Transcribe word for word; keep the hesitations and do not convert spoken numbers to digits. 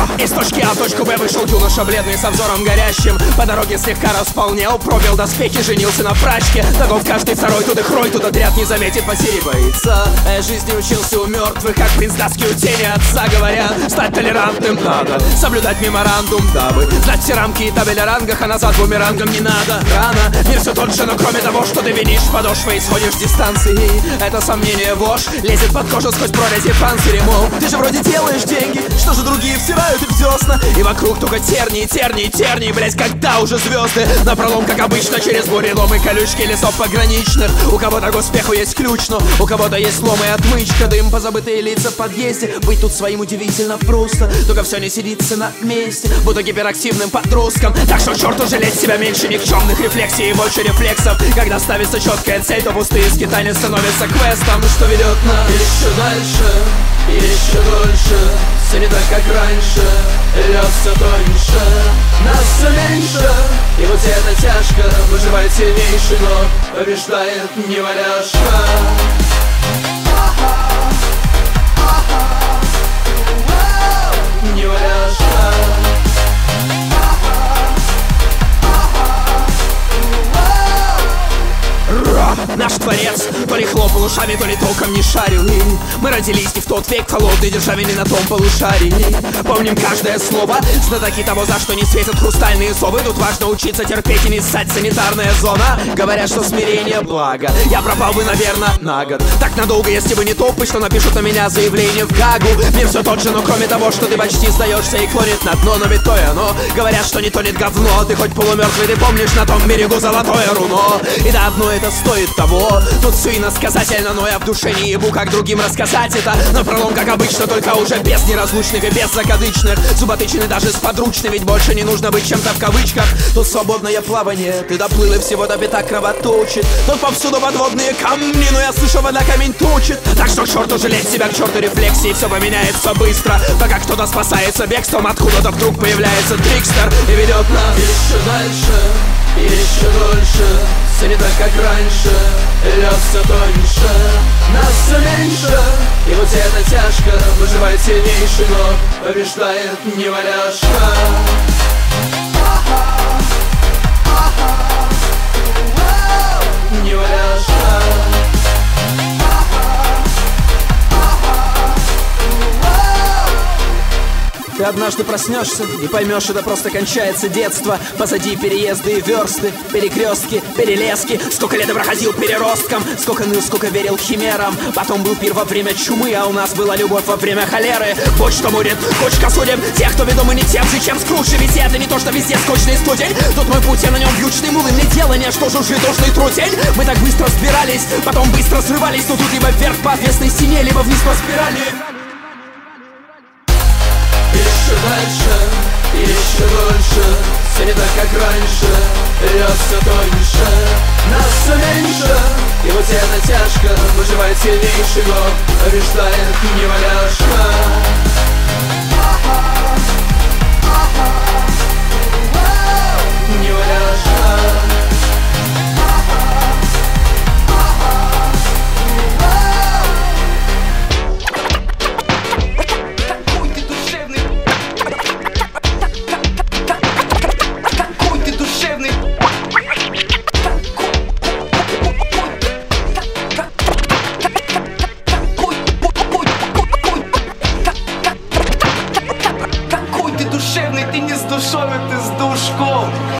Из точки А в точку Б вышел юноша бледный со взором горящим. По дороге слегка располнел, пробил доспехи, женился на прачке. Таков каждый второй, тут их рой, тут отряд не заметит, потери боится. А я жизни учился у мертвых, как принц доски у тени отца. Говорят, стать толерантным надо, соблюдать меморандум, дабы знать все рамки и табель о рангах, а назад бумерангом не надо. Рано, мир все тот же, но кроме того, что ты винишь подошвой, исходишь с дистанции. Это сомнение вошь, лезет под кожу сквозь прорези панциря. Мол, ты же вроде делаешь деньги, что же другие втирают их в десна. И вокруг только тернии, тернии, тернии, блять, когда уже звезды напролом, как обычно, через буреломы, колючки лесов пограничных. У кого-то к успеху есть ключ, но у кого-то есть лом и отмычка. Дым, позабытые лица в подъезде, быть тут своим удивительно просто. Только все не сидится на месте, будто гиперактивным подростком. Так что черту жалеть себя, меньше никчемных рефлексий и больше рефлексов. Когда ставится четкая цель, то пустые скитания становятся квестом, что ведет нас еще дальше, еще дольше. Все не так, как раньше, лед все тоньше, нас все меньше. И вот это тяжко, выживает сильнейший, но побеждает неваляшка. Неваляшка. Наш творец то ли хлопал ушами, то ли толком не шарил. И мы родились не в тот век, в холодной державе не на том полушарии. Помним каждое слово, знатоки того, за что не светят хрустальные совы. Тут важно учиться терпеть и не ссать, санитарная зона. Говорят, что смирение благо, я пропал бы, наверное, на год. Так надолго, если бы не топы, что напишут на меня заявление в Гагу. Мир все тот же, но кроме того, что ты почти сдаешься и клонит на дно. Но ведь то и оно, говорят, что не тонет говно. Ты хоть полумертвый, ты помнишь на том берегу золотое руно. И да, одно это стоит того. Тут все иносказательно, но я в душе не ебу, как другим рассказать это. Напролом, как обычно, только уже без неразлучных и без закадычных. Зуботычины даже сподручны, ведь больше не нужно быть чем-то в кавычках. Тут свободное плавание, ты доплыл и всего до пятак кровоточит. Тут повсюду подводные камни, но я слышу, вода камень точит. Так что к черту жалеть себя, к черту рефлексии, все поменяется быстро. Пока кто-то спасается бегством, откуда-то вдруг появляется трикстер и ведет нас еще дальше, еще дольше. Все не так, как раньше, лед все тоньше, нас все меньше. И вот это тяжко, выживает сильнейший, но побеждает неваляшка. Неваляшка. Ты однажды проснешься и поймешь, это просто кончается детство. Позади переезды и версты, перекрестки, перелески. Сколько лет я проходил переростком, сколько ныл, сколько верил химерам. Потом был пир во время чумы, а у нас была любовь во время холеры. Вот что будет, кучка судеб тех, кто ведомы не тем же, чем Скрудж. Ведь это не то, что везде скучный студень. Тут мой путь, я на нем вьючный мул, и мне дело не что жужжит душный трутень. Мы так быстро сбирались, потом быстро срывались. Но тут либо вверх по отвесной стене, либо вниз по спирали. Еще дальше, еще дольше. Все не так, как раньше, лед все тоньше, нас все меньше. И вот это тяжко, выживает сильнейший, но побеждает неваляшка. Неваляшка. Ты не с душой, ты с душком.